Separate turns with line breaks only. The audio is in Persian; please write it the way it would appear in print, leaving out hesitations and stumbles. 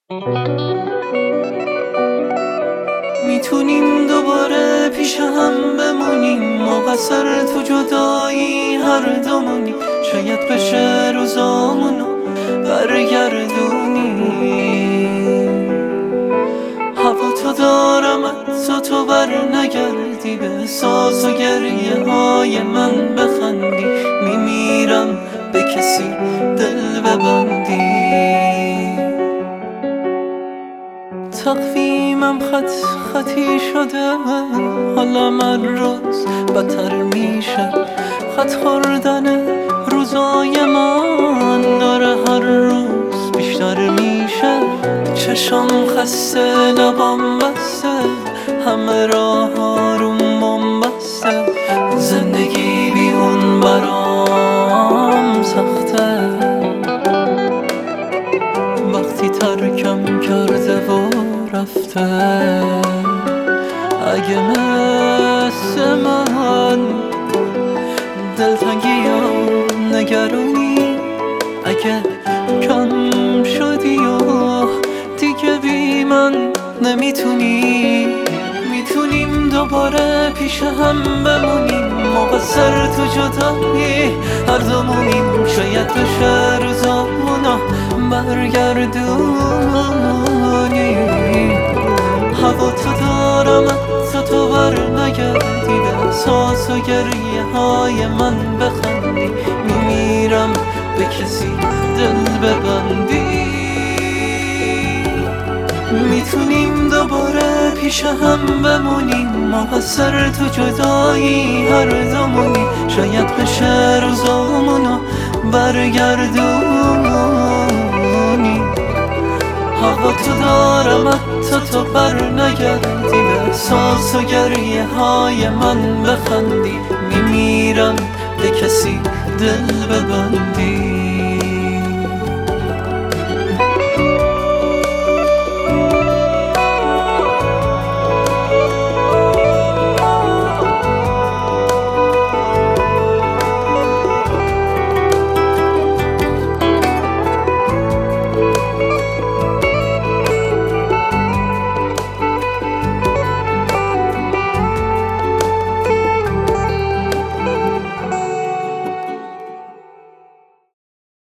میتونیم دوباره پیش هم بمونیم، مقصر تو جدایی هر دومونی. شاید بشه روزامونو برگردونی. هوا تو دارم تو بر نگردی، به احساس و گریه های من بخندی. میمیرم به کسی دل ببندی. تقویمم خطی شده، حالا من روز بدتر میشه. خط خوردن روزای من داره هر روز بیشتر میشه. چشم خسته، لبام بسته، همه راه آروم بسته. زندگی بی اون برام سخته. وقتی ترکم کرده و رفته، اگه مثل من دلتنگی یا نگرانی، اگه کم شدی و دیگه بی من نمیتونی. میتونیم دوباره پیش هم بمونیم، مقصر تو جدایی هر دومونیم. شاید بشه روزامونو برگردونی. هوا تو دارم تو بر نگردی، به احساس و گریه های من بخندی. میمیرم به کسی دل ببندی. میتونیم دوباره پیش هم بمونیم، مقصر تو جدایی هر دومونی. شاید بشه روزامونو برگردونی. هوا تو دارم تو بر نگردی، به احساس و گریه های من بخندی. میمیرم به کسی دل ببندی.